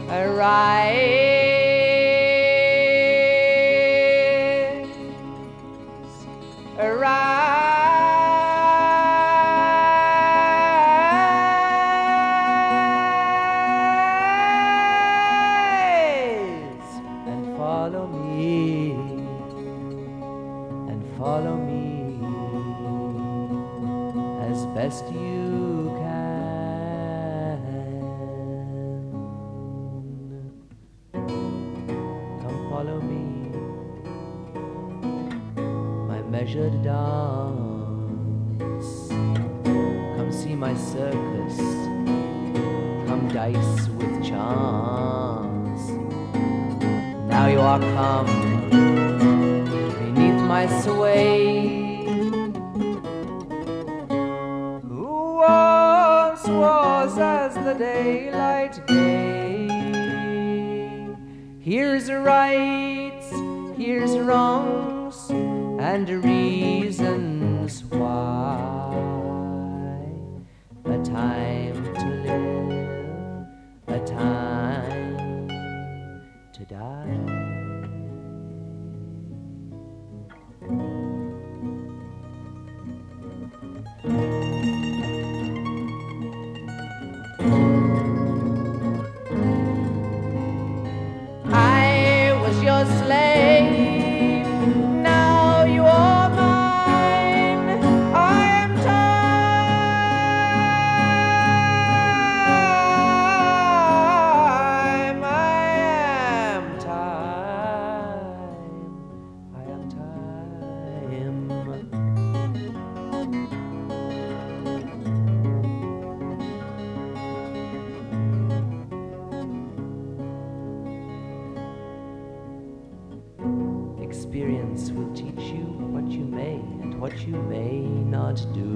Arise and follow me, and follow me as best you can. Come follow me, my measured dance. Come see my circus, come dice with chance. Now you are come beneath my sway. Who once was as the daylight gay. Here's rights, here's wrongs, and reasons why. A time to live, a time to die. I was your slave, now you are mine. I am time, I am time, I am time. Experience will teach you what you may and what you may not do.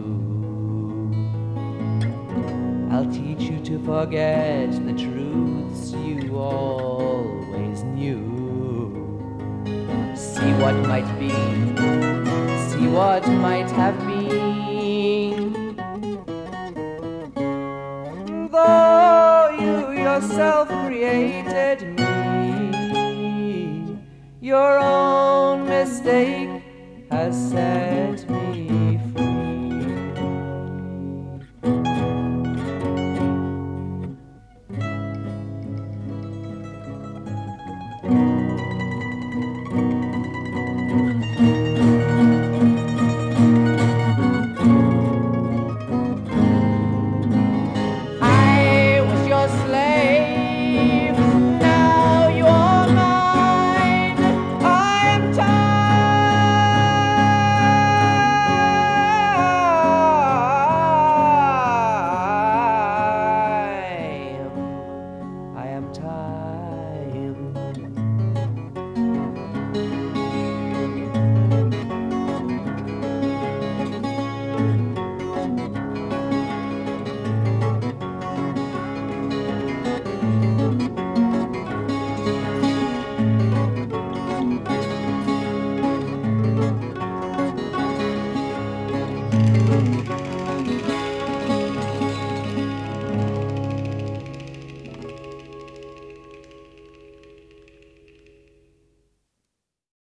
I'll teach you to forget the truths you always knew. See what might be, see what might have been. Though you yourself created me, your own mistake has set me free.